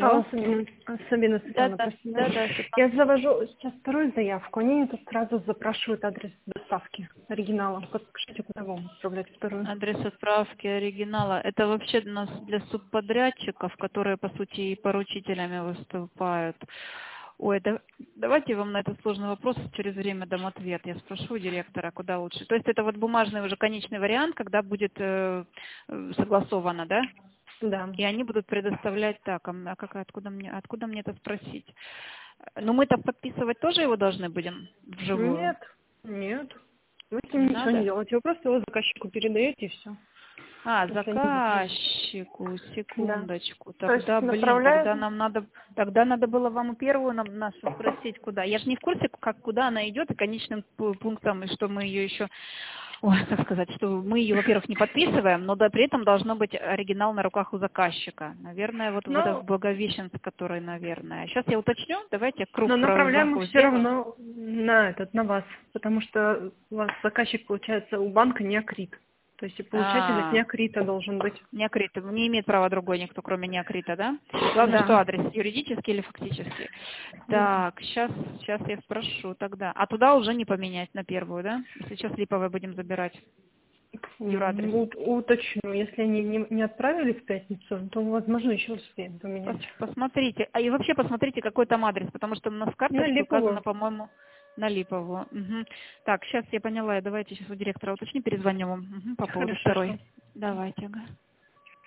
Алло. Сабина Да, Светлана, да, простите. да, да, Я Светлана. завожу сейчас вторую заявку. Они мне тут сразу запрашивают адрес доставки оригинала. Подскажите, куда вам отправлять вторую? Адрес отправки оригинала. Это вообще для субподрядчиков, которые, по сути, и поручителями выступают. Ой, давайте я вам на этот сложный вопрос через время дам ответ. Я спрошу у директора, куда лучше. То есть это вот бумажный уже конечный вариант, когда будет согласовано, да? Да. И они будут предоставлять так, откуда мне это спросить? Ну, мы-то подписывать тоже его должны будем вживую? Нет, нет. Вы с Не ним ничего не надо? делаете. Вы просто его заказчику передаете и все. Если они запросят. Заказчику, Да. секундочку. То есть Тогда, блин, направляют. тогда надо было вам первую нашу спросить, куда. Я же не в курсе, куда она идет и конечным пунктом, и что мы ее еще, ой, как сказать, что мы ее, во-первых, не подписываем, но да, при этом должно быть оригинал на руках у заказчика. Наверное, вот в Но, Благовещенск, который, наверное. Сейчас я уточню, давайте круг но направляем мы замков все сделаю. равно на вас. Потому что у вас заказчик, получается, у банка неокрит. То есть и получатель от неокрита должен быть. Неокрита. Не имеет права другой никто, кроме неокрита, да? Главное, что Да. адрес юридический или фактический. Так, сейчас я спрошу тогда. А туда уже не поменять на первую, да? Если сейчас липовое будем забирать. Юрадрес. Уточню. Если они не отправили в пятницу, то, возможно, еще успеем поменять. Посмотрите. И вообще посмотрите, какой там адрес, потому что у нас в На карточке указано, липовую. по-моему, на липовую. Мгм. Так, сейчас я поняла. Давайте сейчас у директора уточню, перезвоню вам по поводу Хорошо. второй. Давайте, ага.